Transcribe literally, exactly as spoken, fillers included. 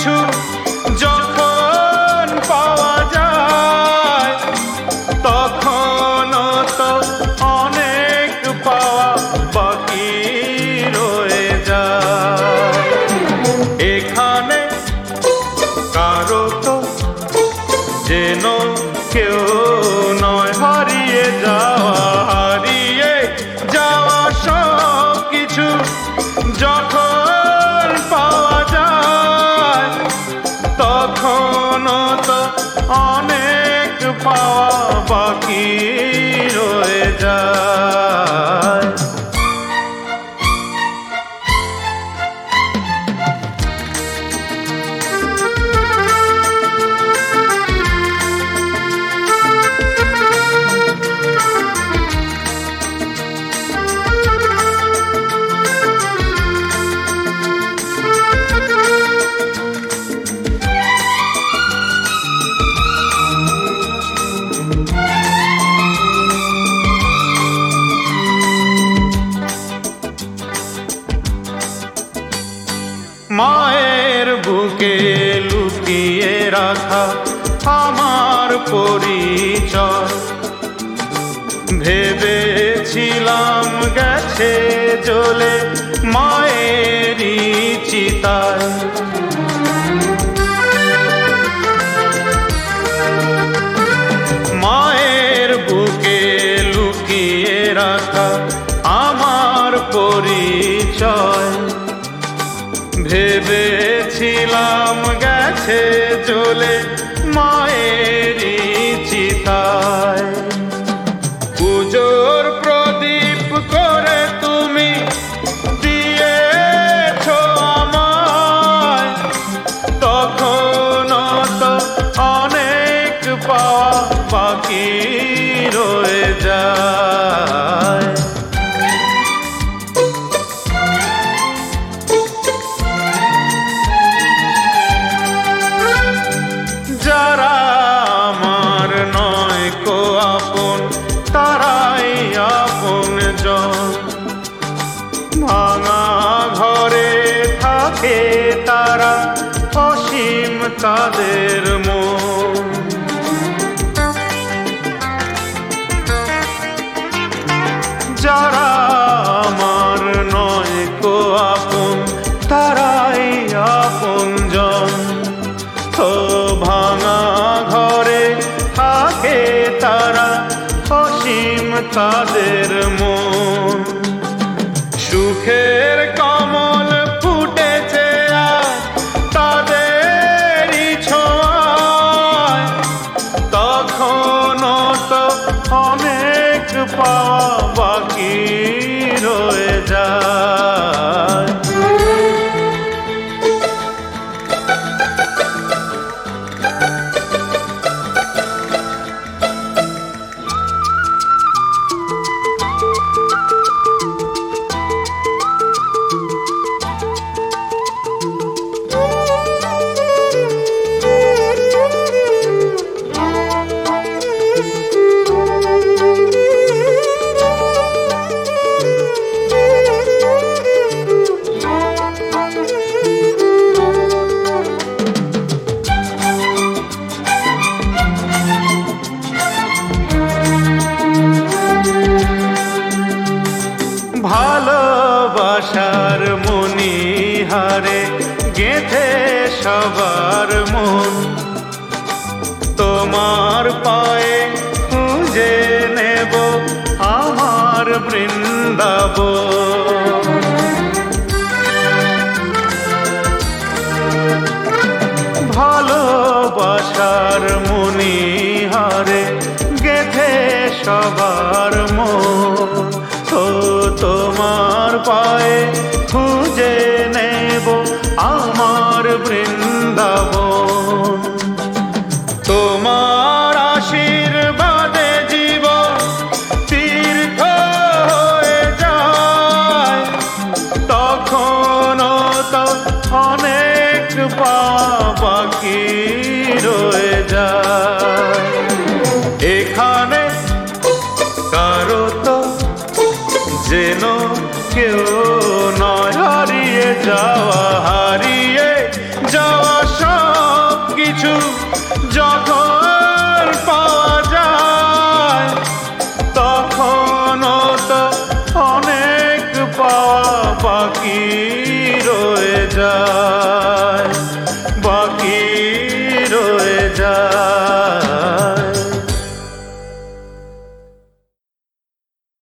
কিছু যখন পাওয়া যায় তখন তো অনেক পাওয়া বাকি রয়ে যায়। এখানে কারো তো যেন কেউ নয় হারিয়ে যাওয়া, হারিয়ে যাওয়া সব কিছু যখন পাওয়া যায় তখন তো অনেক পাওয়া বাকি রয়ে যায়। মায়ের বুকে লুকিয়ে রাখা আমার পরিচয় ভেবেছিলাম গেছে জ্বলে মায়েরই চিতায়। মায়ের বুকে লুকিয়ে রাখা আমার পরিচয় ভেবেছিলাম গেছে জ্বলে মায়েরই চিতায়। পুজোর প্রদীপ করে তুমি দিয়েছো আমায় তখন তো অনেক পাওয়া বাকি রয়ে যায়। যারা আমার নয় কো আপন তারাই আপন জন, ভাঙা ঘরে থাকে তারা অসীম তাদের মন। যারা আমার নয় কো আপন তারাই আপন জন, তো ভাঙা ঘরে থাকে তারা অসীম তাদের মন। সুখের কমল ফুটেছে আজ তাদেরই ছোঁয়ায় তখন তো অনেক পাওয়া বাকি রয়ে যায়। ভালোবাসার মণিহারে গেঁথে সবার মন তোমার পায়ে খুঁজে নেব আমার বৃন্দাবন। ভালোবাসার মণিহারে গেঁথে সবার মন তো তোমার পায়ে খুঁজে নেব আমার বৃন্দাবন। তোমার আশীর্বাদে জীবন তীর্থ হয়ে যায় তখন তো অনেক পাওয়া বাকি রয়ে যায়। এখানে কারো তো যেন কেউ নয় হারিয়ে যাওয়া, হারিয়ে যাওয়া। কিছু যখন পাওয়া যায় তখনও তো অনেক পাওয়া বাকি রয়ে যায়।